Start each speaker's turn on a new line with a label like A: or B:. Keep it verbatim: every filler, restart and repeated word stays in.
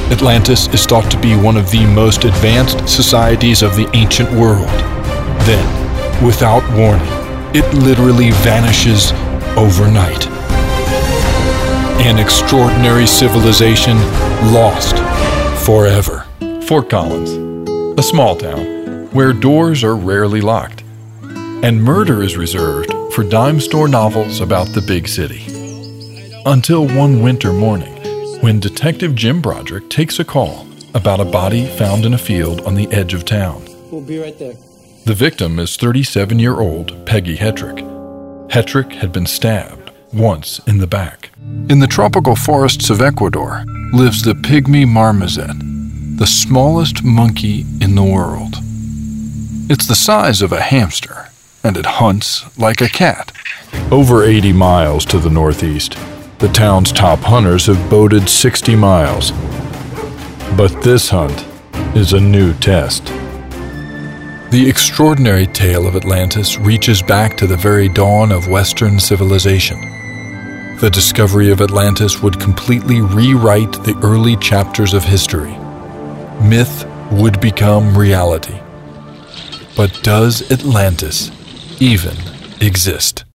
A: Atlantis is thought to be one of the most advanced societies of the ancient world. Then, without warning, it literally vanishes overnight. An extraordinary civilization lost forever.
B: Fort Collins, a small town where doors are rarely locked, and murder is reserved for dime store novels about the big city. Until one winter morning, when Detective Jim Broderick takes a call about a body found in a field on the edge of town.
C: We'll be right there.
B: The victim is thirty-seven-year-old Peggy Hetrick. Hetrick had been stabbed once in the back.
A: In the tropical forests of Ecuador lives the pygmy marmoset, the smallest monkey in the world. It's the size of a hamster, and it hunts like a cat. Over eighty miles to the northeast, the town's top hunters have boated sixty miles. But this hunt is a new test. The extraordinary tale of Atlantis reaches back to the very dawn of Western civilization. The discovery of Atlantis would completely rewrite the early chapters of history. Myth would become reality. But does Atlantis even exist?